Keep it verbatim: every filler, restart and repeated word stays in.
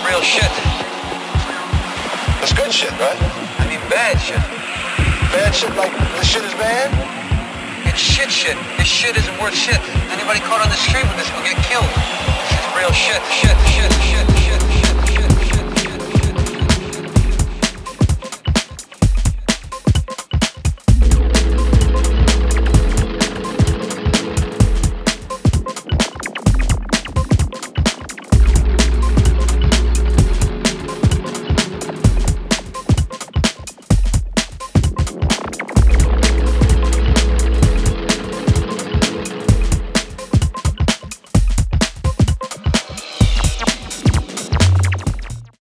real shit. It's good shit, right? I mean bad shit. Bad shit like this shit is bad? It's shit shit. This shit isn't worth shit. Anybody caught on the street with this will get killed. This is real shit, shit, shit, shit, shit, shit.